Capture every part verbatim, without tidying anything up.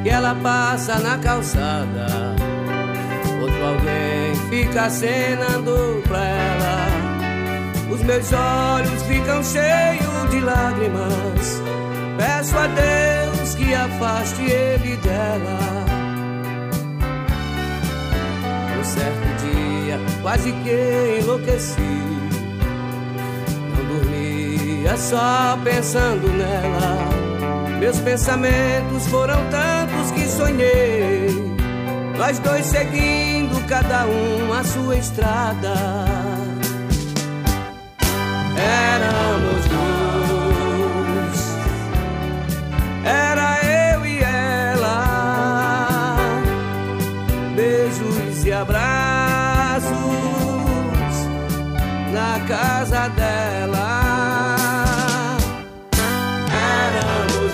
que ela passa na calçada, outro alguém fica acenando pra ela. Os meus olhos ficam cheios de lágrimas, peço a Deus que afaste ele dela. Um certo dia quase que enlouqueci, não dormia só pensando nela. Meus pensamentos foram tantos que sonhei, nós dois seguindo cada um a sua estrada. Éramos dois, era eu e ela, beijos e abraços na casa dela. Éramos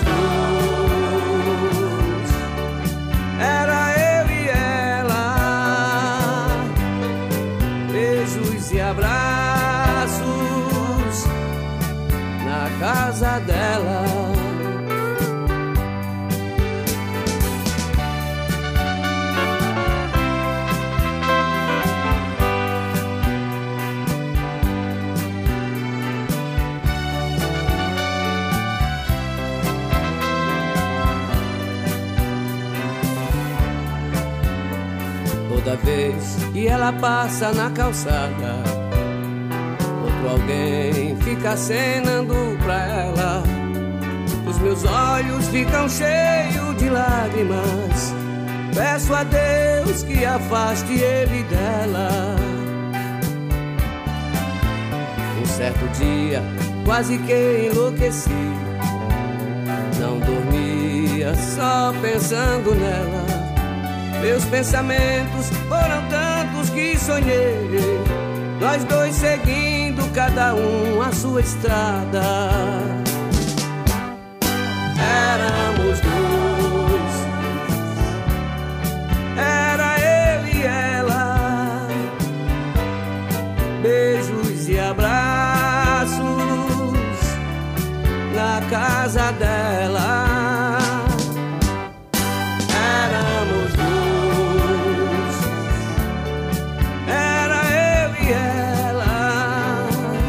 dois, era eu e ela, beijos e abraços na casa dela. Toda vez que ela passa na calçada, outro alguém fica acenando pra ela. Os meus olhos ficam cheios de lágrimas, peço a Deus que afaste ele dela. Um certo dia quase que enlouqueci, não dormia só pensando nela. Meus pensamentos foram tantos que sonhei, nós dois seguindo cada um a sua estrada. Éramos dois, era eu e ela, beijos e abraços na casa dela. Éramos dois, era eu e ela,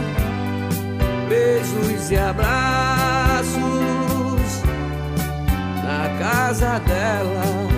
beijos e abraços na casa dela.